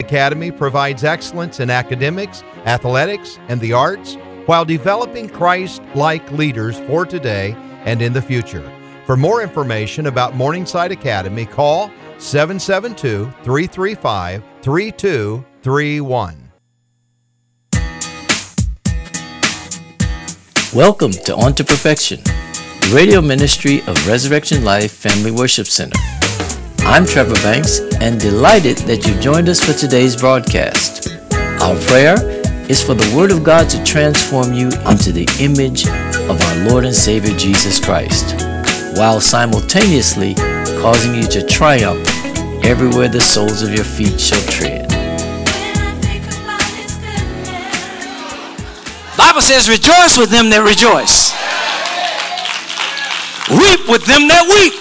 Academy provides excellence in academics, athletics, and the arts while developing Christ-like leaders for today and in the future. For more information about Morningside Academy, call 772-335-3231. Welcome to On to Perfection, the radio ministry of Resurrection Life Family Worship Center. I'm Trevor Banks and delighted that you've joined us for today's broadcast. Our prayer is for the Word of God to transform you into the image of our Lord and Savior Jesus Christ, while simultaneously causing you to triumph everywhere the soles of your feet shall tread. Bible says, rejoice with them that rejoice. Weep with them that weep.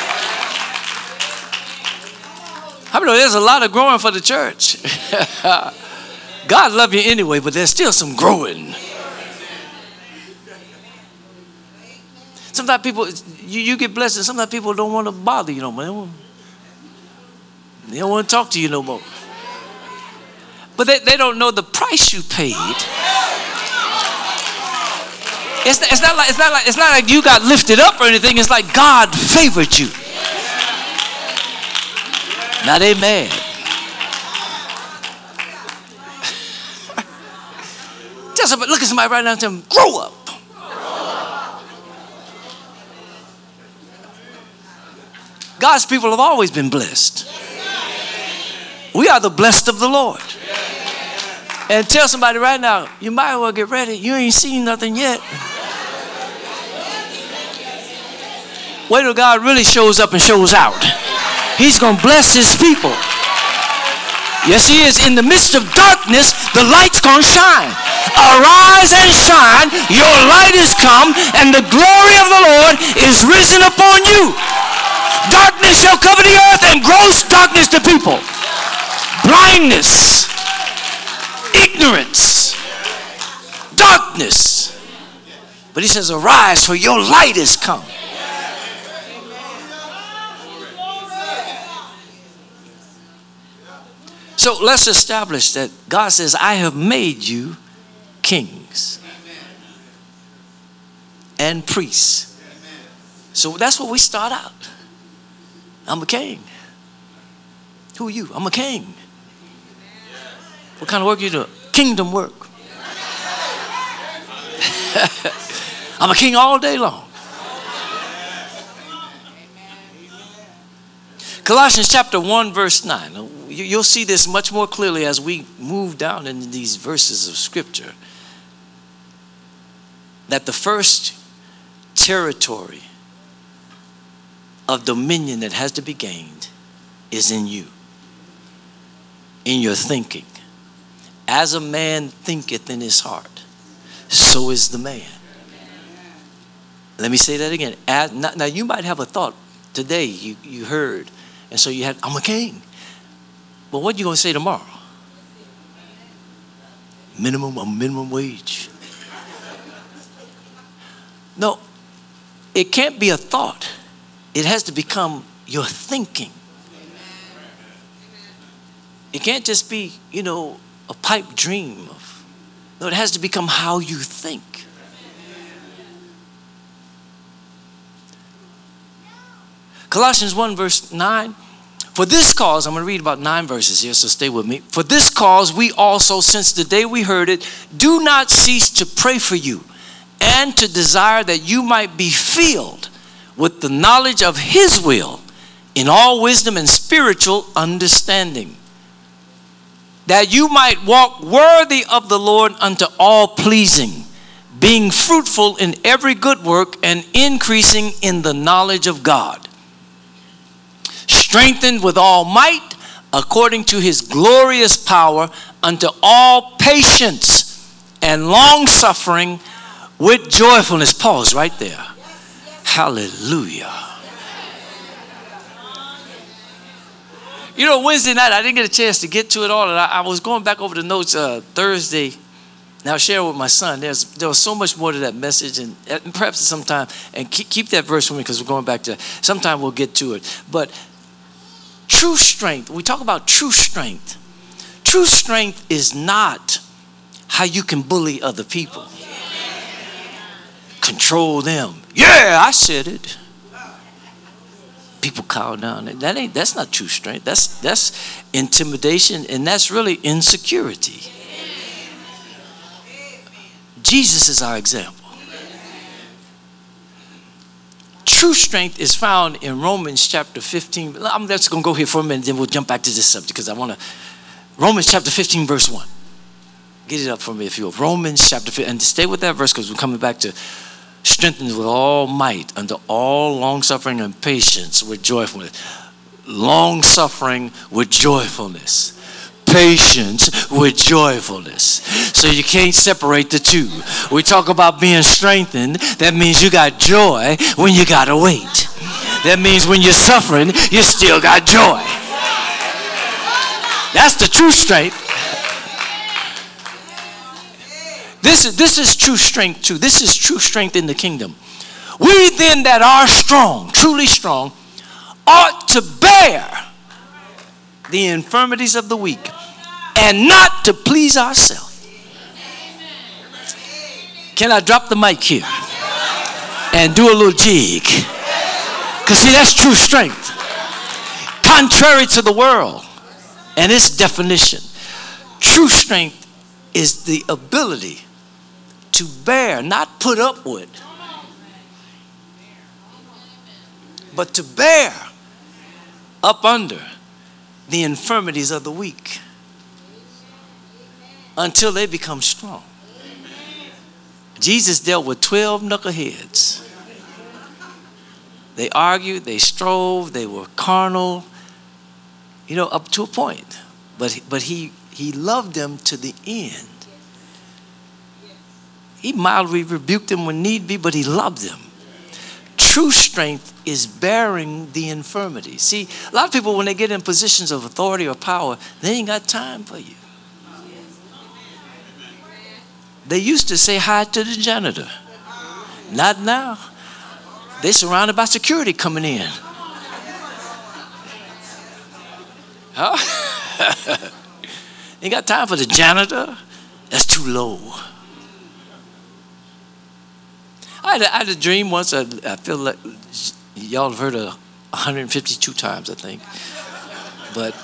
I know there's a lot of growing for the church. God love you anyway, but there's still some growing. Sometimes people, you get blessed, and sometimes people don't want to bother you no more. They don't want to talk to you no more. But they don't know the price you paid. It's not like you got lifted up or anything. It's like God favored you. Now they mad. Look at somebody right now and tell them, grow up. God's people have always been blessed. We are the blessed of the Lord. And tell somebody right now, you might as well get ready. You ain't seen nothing yet. Wait till God really shows up and shows out. He's going to bless his people. Yes, he is. In the midst of darkness, the light's going to shine. Arise and shine. Your light is come, and the glory of the Lord is risen upon you. Darkness shall cover the earth, and gross darkness to people. Blindness. Ignorance. Darkness. But he says, arise, for your light is come. So let's establish that God says, I have made you kings and priests. So that's what we start out. I'm a king. Who are you? I'm a king. What kind of work you doing? Kingdom work. I'm a king all day long. Colossians chapter 1 verse 9. You'll see this much more clearly as we move down into these verses of scripture. That the first territory of dominion that has to be gained is in you. In your thinking. As a man thinketh in his heart, so is the man. Let me say that again. Now you might have a thought today you heard, and so you had, I'm a king. But what are you going to say tomorrow? Minimum wage. No, it can't be a thought. It has to become your thinking. It can't just be, a pipe dream. No, it has to become how you think. Colossians 1 verse 9. For this cause, I'm going to read about 9 verses here, so stay with me. For this cause, we also, since the day we heard it, do not cease to pray for you and to desire that you might be filled with the knowledge of his will in all wisdom and spiritual understanding, that you might walk worthy of the Lord unto all pleasing, being fruitful in every good work and increasing in the knowledge of God, strengthened with all might according to his glorious power unto all patience and long suffering with joyfulness. Pause right there. Hallelujah. Wednesday night, I didn't get a chance to get to it all. And I was going back over the notes Thursday. Now, sharing with my son, there was so much more to that message. And perhaps sometime, and keep that verse for me because we're going back to, sometime we'll get to it. But true strength, we talk about true strength. True strength is not how you can bully other people. Control them. Yeah, I said it. People cow down. That's not true strength. That's intimidation, and that's really insecurity. Jesus is our example. True strength is found in Romans chapter 15. I'm just going to go here for a minute, then we'll jump back to this subject because I want to. Romans chapter 15, verse 1. Get it up for me if you will. Romans chapter 15. And stay with that verse because we're coming back to strengthened with all might unto all long-suffering and patience with joyfulness. Long-suffering with joyfulness. Patience with joyfulness. So you can't separate the two. We talk about being strengthened. That means you got joy when you got to wait. That means when you're suffering, you still got joy. That's the true strength. This is true strength too. This is true strength in the kingdom. We then that are strong, truly strong, ought to bear the infirmities of the weak and not to please ourselves. Can I drop the mic here and do a little jig? Because see, that's true strength. Contrary to the world and its definition, true strength is the ability to bear, not put up with, but to bear up under the infirmities of the weak until they become strong. Jesus dealt with 12 knuckleheads. They argued, they strove, they were carnal, up to a point. But he loved them to the end. He mildly rebuked them when need be, but he loved them. True strength is bearing the infirmity. See, a lot of people, when they get in positions of authority or power, they ain't got time for you. They used to say hi to the janitor. Not now. They surrounded by security coming in. Huh? Ain't got time for the janitor. That's too low. I had a dream once. I feel like y'all have heard it 152 times, I think. But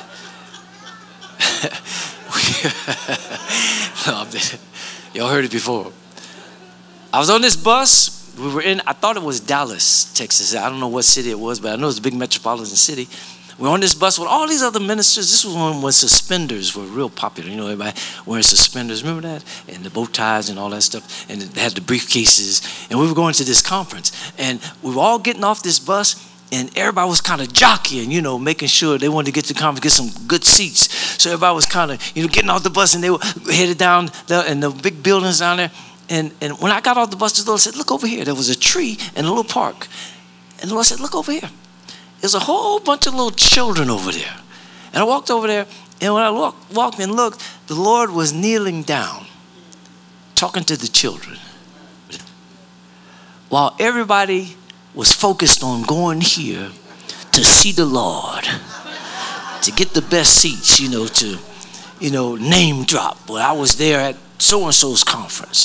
y'all heard it before. I was on this bus. I thought it was Dallas, Texas. I don't know what city it was, but I know it's a big metropolitan city. We're on this bus with all these other ministers. This was when suspenders were real popular. Everybody wearing suspenders. Remember that? And the bow ties and all that stuff. And they had the briefcases. And we were going to this conference. And we were all getting off this bus. And everybody was kind of jockeying, making sure they wanted to get to the conference, get some good seats. So everybody was kind of, getting off the bus. And they were headed down in the big buildings down there. And when I got off the bus, the Lord said, look over here. There was a tree in a little park. And the Lord said, look over here. There's a whole bunch of little children over there. And I walked over there, and when I walked and looked, the Lord was kneeling down, talking to the children. While everybody was focused on going here to see the Lord, to get the best seats, to, name drop. Well, I was there at so-and-so's conference.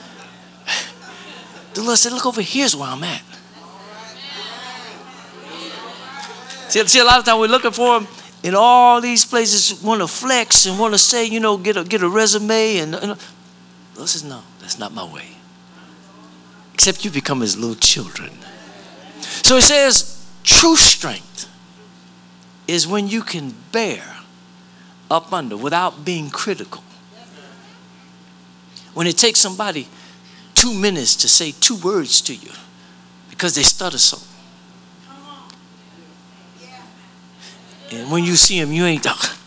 The Lord said, look over, here's where I'm at. See, a lot of times we're looking for him in all these places, want to flex and want to say, get a resume. And Lord says, no, that's not my way. Except you become his little children. So it says, true strength is when you can bear up under without being critical. When it takes somebody 2 minutes to say 2 words to you because they stutter so. And when you see him, you ain't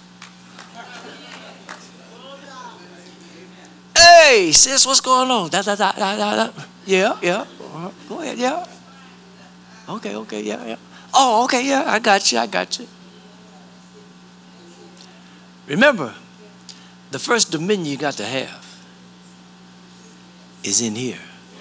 hey, sis, what's going on? Yeah. Go ahead, yeah. Okay, yeah. Oh, okay, yeah, I got you. Remember, the first dominion you got to have is in here.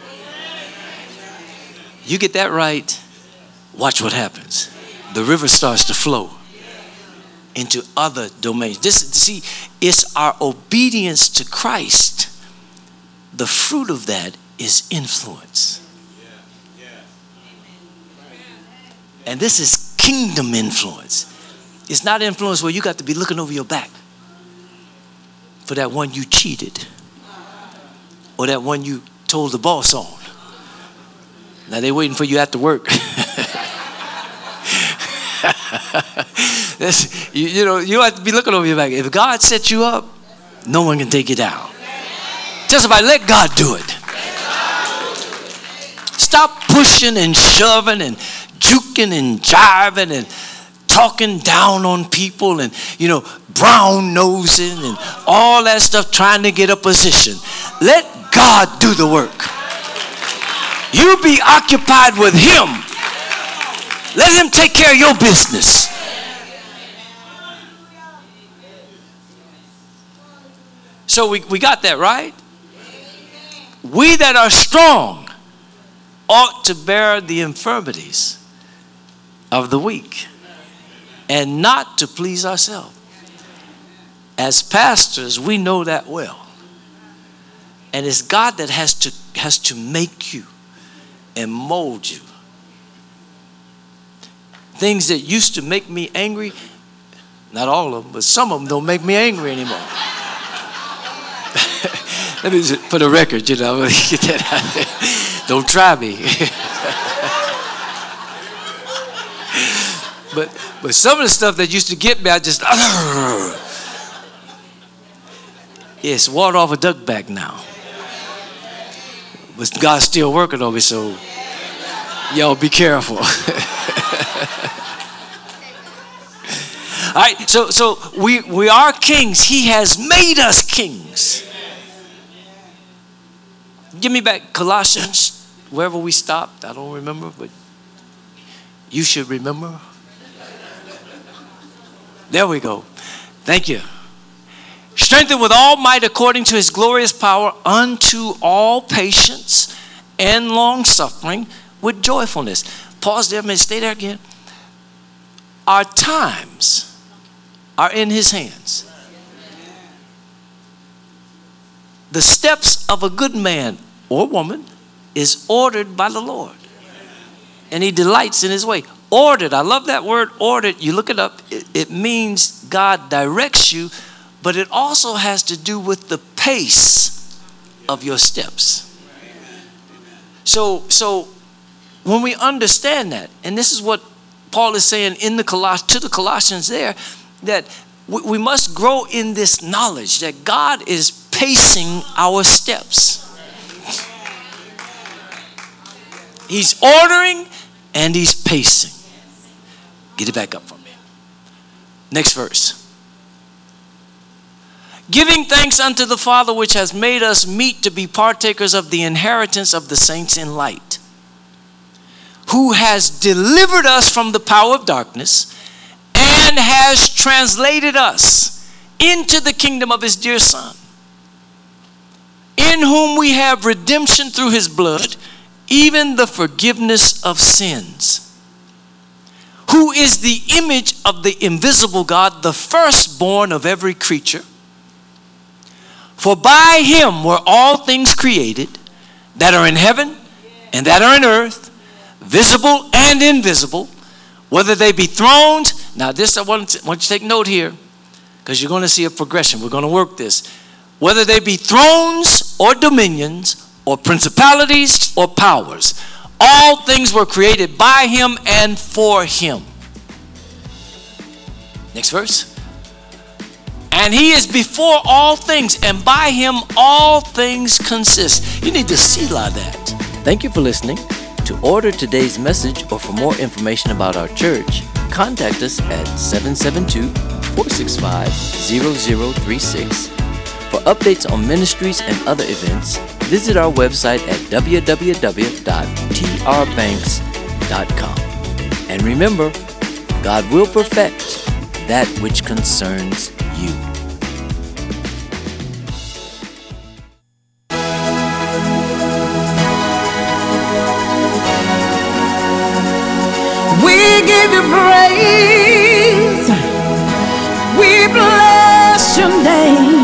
You get that right, watch what happens. The river starts to flow into other domains. See, it's our obedience to Christ. The fruit of that is influence. And this is kingdom influence. It's not influence where you got to be looking over your back for that one you cheated or that one you told the boss on. Now they're waiting for you after work. You have to be looking over your back. If God set you up, no one can take you down. Tell somebody, let God do it. Stop pushing and shoving and juking and jiving and talking down on people and, brown nosing and all that stuff trying to get a position. Let God do the work. You be occupied with him. Let him take care of your business. So we got that, right? We that are strong ought to bear the infirmities of the weak and not to please ourselves. As pastors, we know that well. And it's God that has to make you and mold you. Things that used to make me angry, not all of them, but some of them don't make me angry anymore. Let me just, for the record, get that out there. Don't try me. But some of the stuff that used to get me, I just, it's water off a duck back now. But God's still working on me, so y'all be careful. All right, so we are kings. He has made us kings. Give me back Colossians, wherever we stopped. I don't remember, but you should remember. There we go. Thank you. Strengthened with all might according to his glorious power unto all patience and long suffering with joyfulness. Pause there a minute. Stay there again. Our times are in his hands. The steps of a good man or woman is ordered by the Lord. And he delights in his way. Ordered. I love that word ordered. You look it up. It means God directs you, but it also has to do with the pace of your steps. So when we understand that, and this is what Paul is saying to the Colossians there, that we must grow in this knowledge that God is pacing our steps. He's ordering and he's pacing. Get it back up for me. Next verse. Giving thanks unto the Father which has made us meet to be partakers of the inheritance of the saints in light, who has delivered us from the power of darkness and has translated us into the kingdom of his dear Son, in whom we have redemption through his blood, even the forgiveness of sins, who is the image of the invisible God, the firstborn of every creature. For by him were all things created, that are in heaven and that are in earth, visible and invisible, whether they be thrones. Now this, I want you to take note here, because you're going to see a progression. We're going to work this. Whether they be thrones or dominions or principalities or powers, all things were created by him and for him. Next verse. And he is before all things, and by him all things consist. You need to selah that. Thank you for listening. To order today's message or for more information about our church, contact us at 772-465-0036. For updates on ministries and other events, visit our website at www.trbanks.com. And remember, God will perfect that which concerns you. We give you praise.